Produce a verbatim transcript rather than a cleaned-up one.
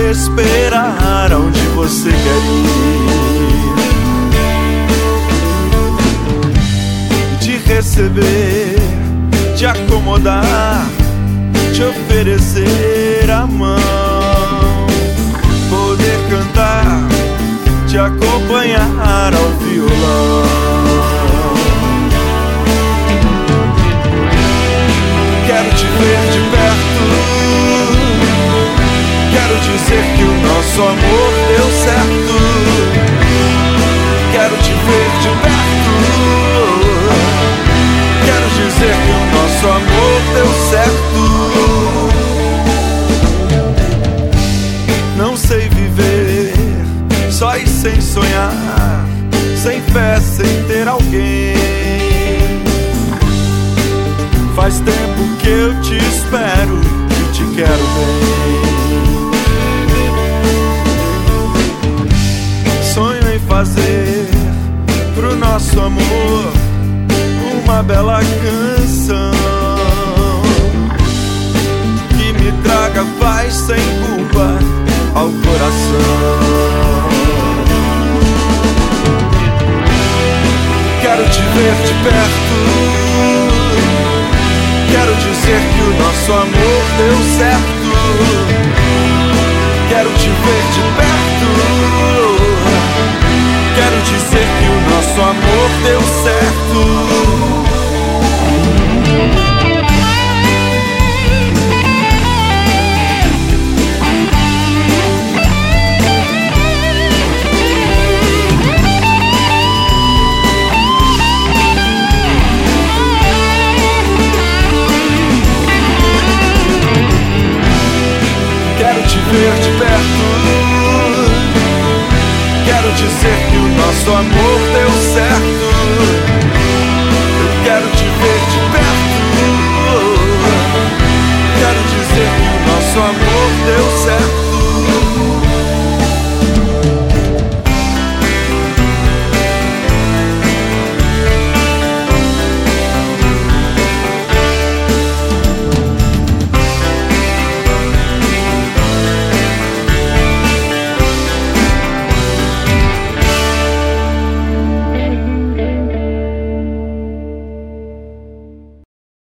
esperar onde você quer ir, te receber, te acomodar, te oferecer a mão, poder cantar, te acompanhar ao violão. Quero te ver de perto, quero dizer que o nosso amor deu certo. Quero te ver de perto, quero dizer que o nosso amor deu certo. Não sei viver só e sem sonhar, sem fé, sem ter alguém. Faz tempo que eu te espero e te quero bem. Sonho em fazer pro nosso amor uma bela canção que me traga paz sem culpa ao coração. Quero te ver de perto, quero dizer que o nosso amor deu certo. Quero te ver de perto, quero dizer que o nosso amor deu certo. Quero te ver de perto, quero dizer que o nosso amor deu certo. Eu quero te ver de perto, quero dizer que o nosso amor deu certo.